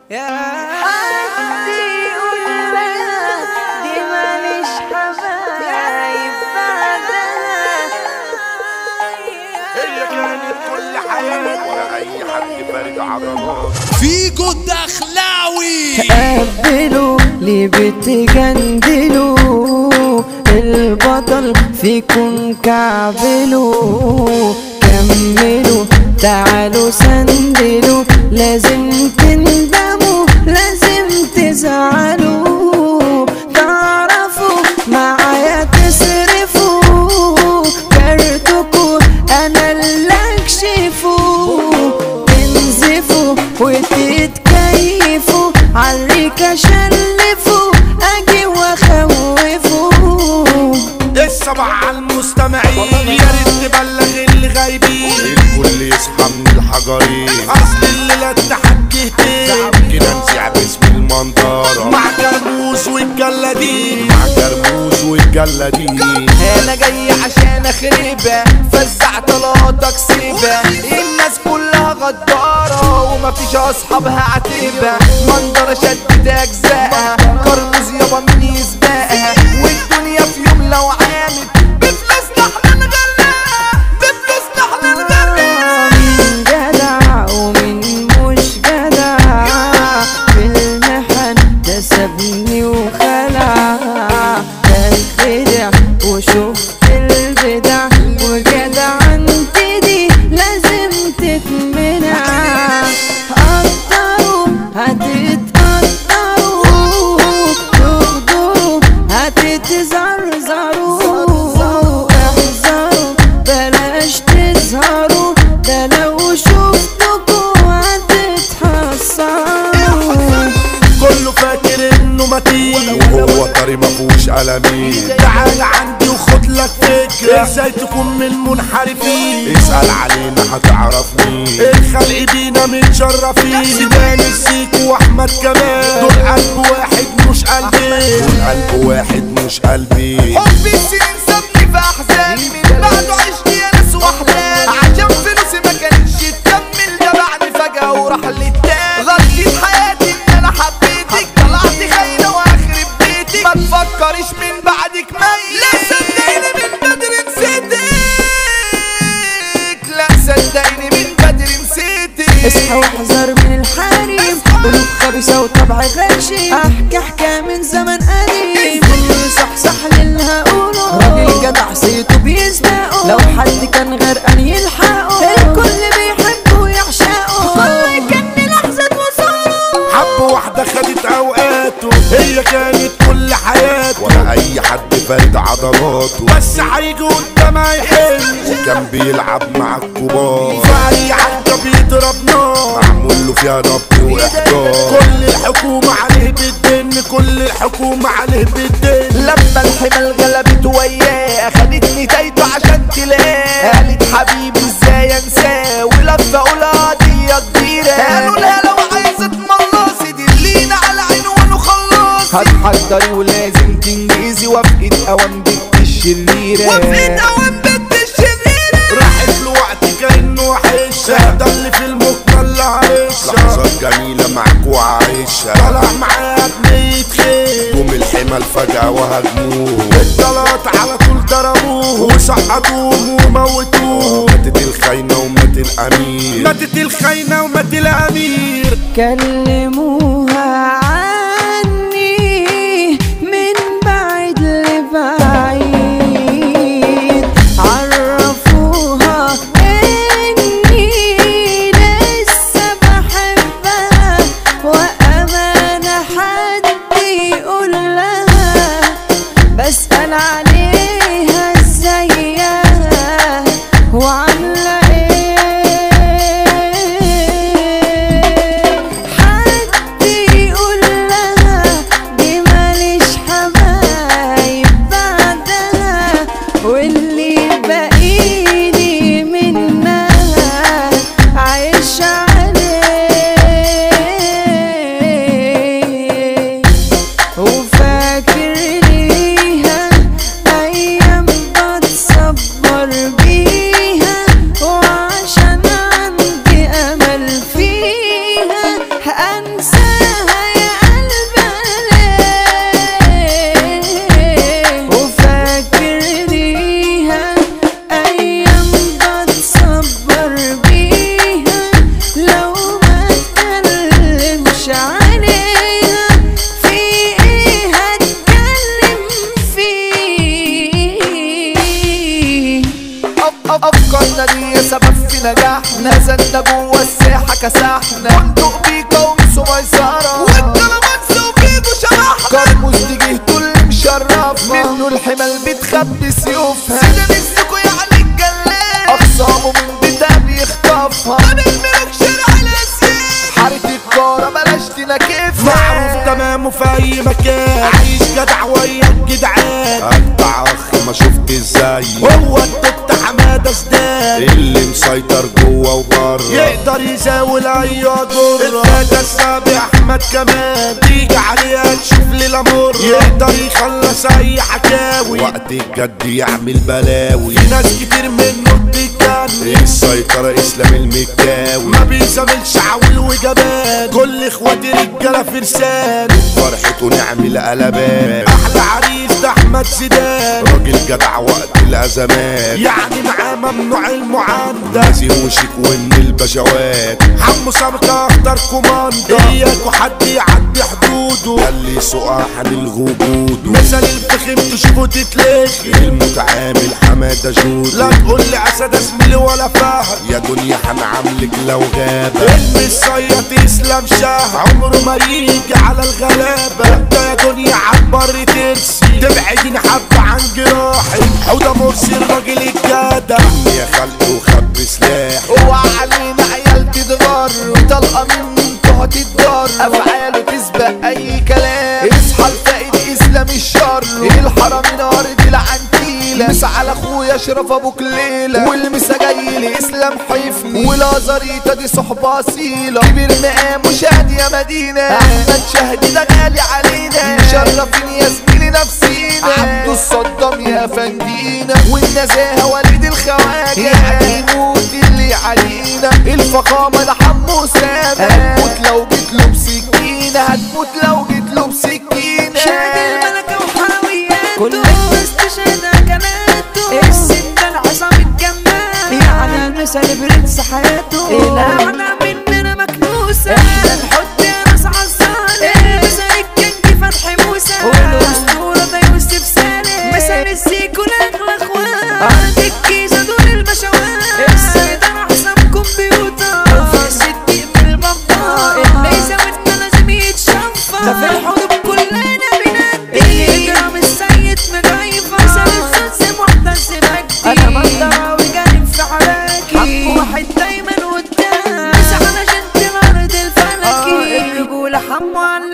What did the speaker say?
يا حد يقول لها دي ماليش حبايب بعدها. هي كانت كل حياة ولا أي حد فارد عضلات. فيجو الدخلاوي قبلوا ليه بتجندلوا البطل فيكم كعبلوا. كملوا تعالوا سندلوا لازم تندموا لازم تزعلوا. تعرفوا معايا تصرفوا كارتكوا انا اللي اكشفوا. تنزفوا وتتكيفوا عليك اشلفوا اجي واخوفوا. الصبع على المستمعين يا ريت تبلغ اللي غايبين الكل يصحى من الحجرين. اصل الليله اتحكيتين كده نسيع باسم المنظره مع كرموز والجلادين انا جاي عشان اخربها فزع طلاتك سيبها. الناس كلها غدارة ومفيش اصحابها عتيبة. منظرة شدت اجزائها كرموز يابا مين يسبقها. والدنيا في يوم لو عامت بفلوسنا احنا نغرقها بفلوسنا احنا نغرقها. مين جدع ومين مش جدع في المحن ده سابني وخلع. البدع وشفت البدع وجدع انت دي لازم تتمنع. قدروا هتتقدروا تغدروا هتتزرزروا. احذروا بلاش تظهروا ده لو شفتكوا هتتحسروا. كله فاكر انه متين وهو طري مفهوش قلمين. تعال عندي وخد لك فكرة ازاي تكون من المنحرفين. اسأل علينا هتعرف مين الخلق بينا متشرفين. زيدان السيكو واحمد كمال دول قلب واحد مش قلبي. حبي السنين سابني في احزاني من بعده عشت يا ناس واحلامي. عشان فلوسي ما كانتش تكمل جمعني فجأة وراح للتاني. غلطت حياتي ان انا حبيتك طلعت خاينة واخرب بيتك. ما تفكريش من بعدك ميت لا صدقيني من بدري نسيتك. لا صدقيني من بدري نسيتك. اصحى واحذر من الحريم قلوب خبيثة وطبع غشيم. احكي حكاية من زمن قديم كله صحصح للي هقوله. راجل جدع صيته بيسبقه لو حد كان غرقان يلحقه. الكل بيحبه ويعشقه كله كان لحظة وصوله. حب واحدة خدت اوقاته هي كانت كل حياته ولا اي حد فارد عضلاته. بس هيجي قدام هيحل وكان بيلعب مع الكبار. فأي عركة بيضرب نار معمول له فيها ضبط واحضار. كل الحكومة عليه بالدين. لما الحمل غلبت وياه خدتني تايته عشان تلاقيه. قالت حبيبي ازاي انساه ولفه اقولها قضيه كبيره. قالوا لها لو عايزه تملصي دلينا على عنوانه خلصي. هتحضري ولازم تنجزي وافقة اوام بنت الشريره. راحت له وقت كأنه وحشة ده اللي في المجمل عايشة. لحظات جميلة معاك وعايشة. طلع معاها بنية خير قوم الحمل فجأة وهجموه. الطلات على طول ضربوه وسقطوه وموتوه. ماتت الخاينة ومات الأمير. كلموها عني من بعيد لبعيد. عرفوها اني لسه بحبها وامانة حد يقول لها بسأل عليها ازيها وعاملة ايه. حد والساحة كسحنا فندق بيكا ومسو ميسرة والكلامانسة وفيجو شبحنا كرموز دي جهته اللي مشرفها منه الحمل بتخبي سيوفها سيدة نسكو يعني الجلاد أخصامه من بيتها بيخطفها أنا الملك شارع الأسير حارة الكارة بلاش تناكفها معروف تمام في اي مكان عايش جدع ويا الجدعان اجدع اخ ما شفت ازاي هو التوت حماده سداد اللي مسيطر جوه وبره يقدر يزاول اي دور الفاده السابع احمد كمان تيجي عليها تشوف ليله مر يقدر يخلص اي حكاوي وقت الجد يعمل بلاوي في ناس كتير منه بتتجنن السيطره اسلام المكاوي ما بيزاملش عويل وجبان كل اخواتي رجاله فرسان فرحته نعمل قلبان احلى عريس ده احمد زيدان راجل جدع وقت الازمات يعني معاه ممنوع المعاندة نازي وشك ومن البشوات حمو سمكة اختار كوماندا اياكوا حد يعدي حدوده خلي سقاح عن الغبود مثل الفخم تشوفه تتلخي المتعامل حمادة جود لا تقول لي اسد اسمي ولا فهد يا دنيا هنعاملك لو غابة الصياد اسلام شاه عمره ما يجي على الغلابة انت يا دنيا عبر ترسي تبعدين حبة عن جراحي حوده مرسي الراجل الجدع يا خلق وخب سلاح اوعى علينا عيال تتغر وطلقة منه انتوا هتتضر افعاله تسبق اي كلام اصحى الفائد اسلام الشر الحرمين ارض العنتيلة مس على اخويا اشرف ابو كليلة والمسا جاي لاسلام حيفني والازاريطة دي صحبة اصيلة كبير مقام وشهد يا مدينة احمد شهدي ده غالي علينا مشرفين يا زميلي نفسينا عبدو الصدام يا فندينا والنزاهة وليد الخواجة هيموت اللي علينا الفخامة ده حمو سامة هتموت لو جيت له بسكينة هتموت لو جيت له بسكينة شهد الملكة وحلوياته كل الناس تشهدها كناته السندان عصام الجمال يعني المثل برنس حياته الأعنى مننا مكنوسة احنا نحط يا ناس عالظالم مثل الكنج فتحي موسى والأسطورة ده يوسف سالم مثل الزيكو الأغلى اخوان أرض الجيزة دول البشوات السيدان أحسن كمبيوتر وفي الصديق بالبطال اللي يزودنا لازم يتشفى ده في الحروب كلنا بنادي إجرام السيد مجايفة مثل الزلزة معتز مجدي أنا منظرة وجانب في حراكي حق واحد دايما قدام مش على جنت الأرض الفلكي الرجولة حمو على